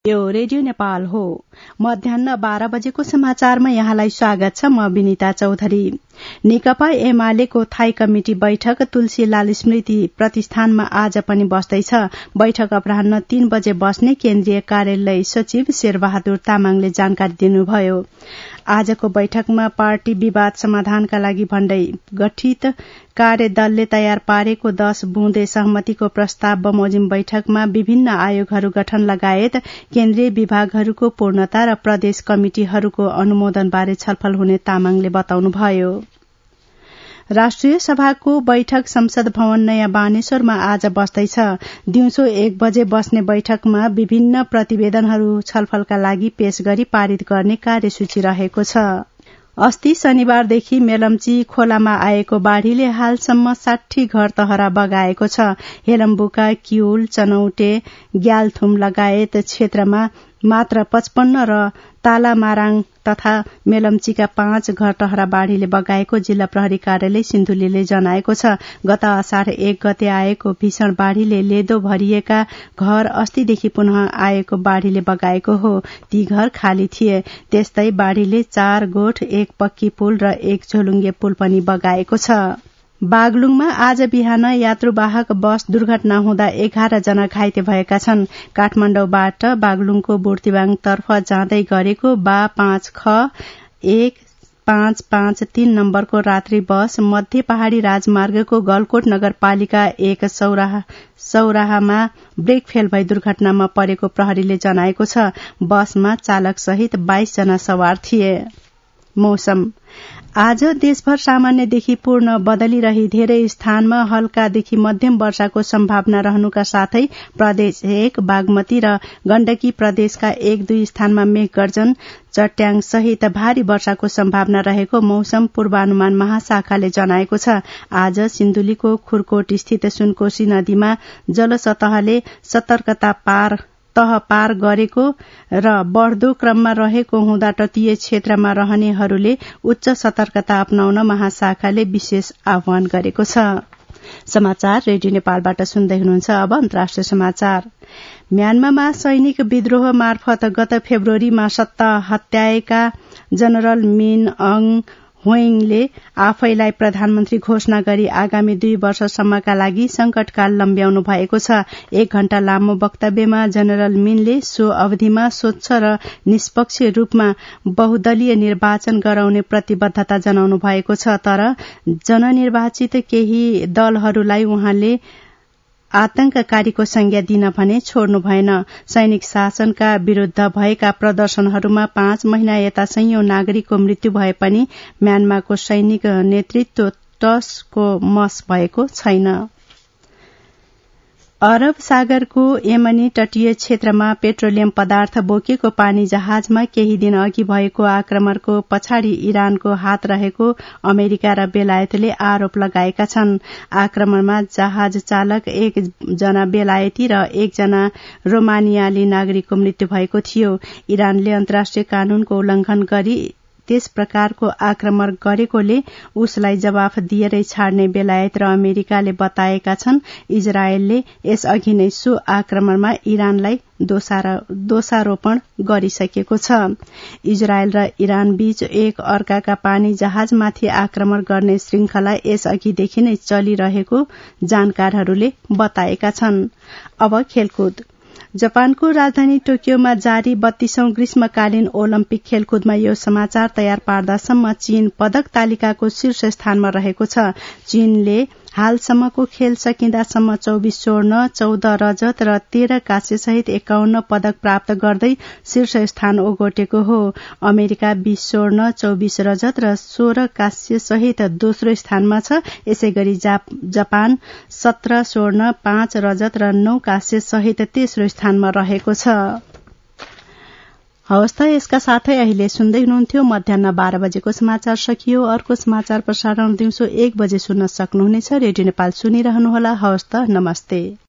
यो रेडियो नेपाल हो। मध्याह्न 12 बजेको समाचारमा यहाँलाई स्वागत छ। म विनिता चौधरी। नेकपा एमालेको थाई कमिटी बैठक तुलसीलाल स्मृति प्रतिष्ठानमा आज पनि बस्दैछ। बैठक अपराह्न 3 बजे बस्ने केन्द्रीय कार्यालय सचिव शेरबहादुर तामाङले जानकारी दिनुभयो। आजको बैठकमा पार्टी विवाद समाधानका लागि भन्दै गठित कार्यदलले तयार पारेको 10 बुँदे सहमतिको प्रस्ताव बमोजिम बैठकमा विभिन्न आयोगहरू गठन लगायत केन्द्रीय विभागहरूको पूर्णता र प्रदेश कमिटिहरूको अनुमोदनबारे छलफल हुने तामाङले बताउनुभयो। राष्ट्रिय सभाको बैठक संसद भवन नयाँ बानेश्वरमा आज बस्दैछ। दिउँसो 1 बजे बस्ने बैठकमा विभिन्न प्रतिवेदनहरू छलफलका लागि पेश गरी पारित गर्ने कार्यसूची रहेको छ। अस्ति शनिबारदेखि मेलम्ची खोलामा आएको बाढ़ीले हालसम्म 60 घर तहरा बगाएको छ। हेलम्बुका किउल, चनौटे, ग्यालथुम लगायत क्षेत्रमा मात्र 55 र तालामाराङ तथा मेलम्चीका 5 घर तहरा बाढ़ीले बगाएको जिल्ला प्रहरी कार्यालय सिन्धुलीले जनाएको छ। गत आषाढ़ 1 गते आएको भीषण बाढ़ीले लेदो भरिएका घर अस्तिदेखि पुनः आएको बाढ़ीले बगाएको हो। ती घर खाली थिए। त्यस्तै बाढ़ीले 4 गोठ, 1 पक्की पुल र 1 झोलुङ्गे पुल पनि बगाएको छ। बागलुङमा आज बिहान यात्रुवाहक बस दुर्घटना हुँदा 11 जना घाइते भएका छन्। काठमाडौँबाट बागलुङको बुर्तिवाङ तर्फ जाँदै गरेको बा 5ख 1553 नम्बरको रात्रि बस मध्य पहाड़ी राजमार्गको गलकोट नगरपालिका 1 सौराहामा ब्रेक फेल भई दुर्घटनामा परेको प्रहरीले जनाएको छ। बसमा चालक सहित 22 जना सवार थिए। मौसम आज देशभर सामान्यदेखि पूर्ण बदली रही धेरै स्थानमा हल्कादेखि मध्यम वर्षाको सम्भावना रहनुका साथै प्रदेश 1, बागमती र गण्डकी प्रदेशका 1-2 स्थानमा मेघगर्जन, चट्याङ सहित भारी वर्षाको सम्भावना रहेको मौसम पूर्वानुमान महाशाखाले जनाएको छ। आज सिन्धुलीको खुरकोट स्थित सुनकोशी नदीमा जलसतहले सतर्कता तह पार गरेको र बढ़दो क्रममा रहेको हुँदा तटीय क्षेत्रमा रहनेहरूले उच्च सतर्कता अपनाउन महाशाखाले विशेष आह्वान गरेको छ। समाचार रेडियो नेपालबाट सुन्दै हुनुहुन्छ। अब अन्तर्राष्ट्रिय समाचार। म्यानमारमा सैनिक विद्रोह मार्फत गत फेब्रुअरीमा सत्ता हत्याएका जनरल मिन अङ ह्वेङले आफैलाई प्रधानमन्त्री घोषणा गरी आगामी 2 वर्षसम्मका लागि संकटकाल लम्ब्याउनु भएको छ। 1 घण्टा लामो वक्तव्यमा जनरल मिनले सो अवधिमा स्वच्छ र निष्पक्ष रूपमा बहुदलीय निर्वाचन गराउने प्रतिबद्धता जनाउनु भएको छ। तर जननिर्वाचित केही दलहरूलाई उहाँले आतंककारीको संज्ञा दिन भने छोड्नु भएन। सैनिक शासनका विरूद्ध भएका प्रदर्शनहरूमा 5 महिना यता सयौं नागरिकको मृत्यु भए पनि म्यानमारको सैनिक नेतृत्व टसको मस भएको छैन। अरब सागरको यमनी तटीय क्षेत्रमा पेट्रोलियम पदार्थ बोकेको पानी जहाजमा केही दिन अघि भएको आक्रमणको पछाडि इरानको हात रहेको अमेरिका र बेलायतले आरोप लगाएका छन्। आक्रमणमा जहाज चालक 1 जना बेलायती र 1 जना रोमानियाली नागरिकको मृत्यु भएको थियो। इरानले अन्तर्राष्ट्रिय कानूनको उल्लंघन गरी त्यस प्रकारको आक्रमण गरेकोले उसलाई जवाफ दिएरै छाड्ने बेलायत र अमेरिकाले बताएका छन्। इजरायलले यसअघि नै सो आक्रमणमा इरानलाई दोषारोपण गरिसकेको छ। इजरायल र इरान बीच एक अर्काका पानी जहाजमाथि आक्रमण गर्ने श्रृंखला यसअघिदेखि नै चलिरहेको जानकारहरूले बताएका छन्। अब खेलकुद। जापानको राजधानी टोकियोमा जारी 32औं ग्रीष्मकालीन ओलम्पिक खेलकुदमा यो समाचार तयार पार्दासम्म चीन पदक तालिकाको शीर्ष स्थानमा रहेको छ। चीनले हालसम्मको खेल सकिँदासम्म 24 स्वर्ण, 14 रजत र 13 कांस्य सहित 51 पदक प्राप्त गर्दै शीर्ष स्थान ओगटेको हो। अमेरिका 20 स्वर्ण, 24 रजत र 16 कांस्य सहित दोस्रो स्थानमा छ। यसैगरी जापान 17 स्वर्ण, 5 रजत र 9 कांस्य सहित तेस्रो स्थानमा रहेको छ। हवस् त यसका साथै अहिले सुन्दै हुनुहुन्थ्यो मध्याह्न 12 बजेको समाचार सकियो। अर्को समाचार प्रसारण दिउँसो 1 बजे सुन्न सक्नुहुनेछ। रेडियो नेपाल सुनिरहनुहोला। हवस् त नमस्ते।